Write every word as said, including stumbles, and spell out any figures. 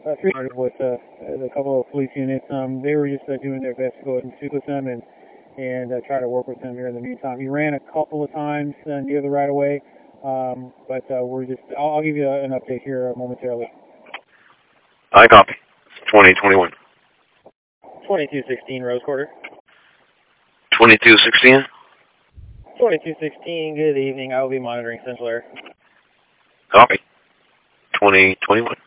uh, three with uh, a couple of police units. Um, they were just uh, doing their best to go ahead and speak with them and and uh, try to work with them here in the meantime. He ran a couple of times uh, near the right of way, um, but uh, we're just. I'll, I'll give you an update here momentarily. I copy. twenty twenty-one. twenty-two sixteen Rose Quarter. twenty-two sixteen. twenty-two sixteen. Good evening. I will be monitoring Central Air. Copy. twenty twenty-one.